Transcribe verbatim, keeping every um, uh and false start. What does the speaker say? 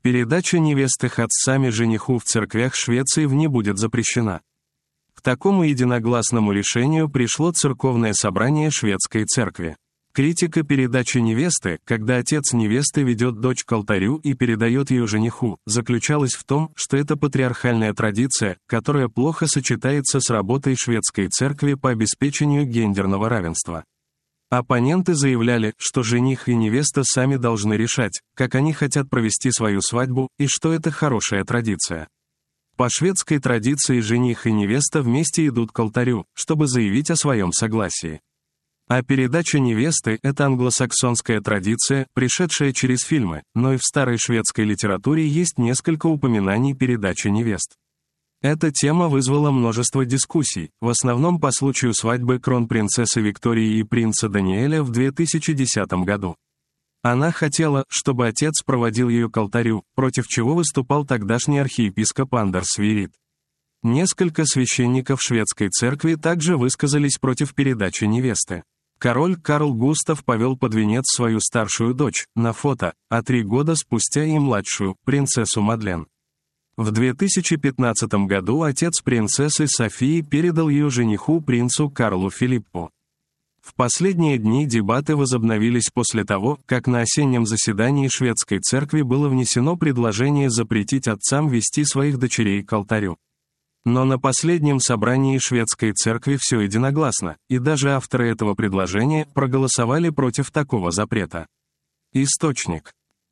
Передача невесты отцами жениху в церквях Швеции не будет запрещена. К такому единогласному решению пришло церковное собрание шведской церкви. Критика передачи невесты, когда отец невесты ведет дочь к алтарю и передает ее жениху, заключалась в том, что это патриархальная традиция, которая плохо сочетается с работой шведской церкви по обеспечению гендерного равенства. Оппоненты заявляли, что жених и невеста сами должны решать, как они хотят провести свою свадьбу, и что это хорошая традиция. По шведской традиции жених и невеста вместе идут к алтарю, чтобы заявить о своем согласии. А передача невесты – это англосаксонская традиция, пришедшая через фильмы, но и в старой шведской литературе есть несколько упоминаний передачи невест. Эта тема вызвала множество дискуссий, в основном по случаю свадьбы кронпринцессы Виктории и принца Даниэля в две тысячи десятом году. Она хотела, чтобы отец проводил ее к алтарю, против чего выступал тогдашний архиепископ Андерс Свирид. Несколько священников шведской церкви также высказались против передачи невесты. Король Карл Густав повел под венец свою старшую дочь, на фото, а три года спустя и младшую, принцессу Мадлен. В две тысячи пятнадцатом году отец принцессы Софии передал ее жениху принцу Карлу Филиппу. В последние дни дебаты возобновились после того, как на осеннем заседании шведской церкви было внесено предложение запретить отцам вести своих дочерей к алтарю. Но на последнем собрании шведской церкви все единогласно, и даже авторы этого предложения проголосовали против такого запрета. Источник.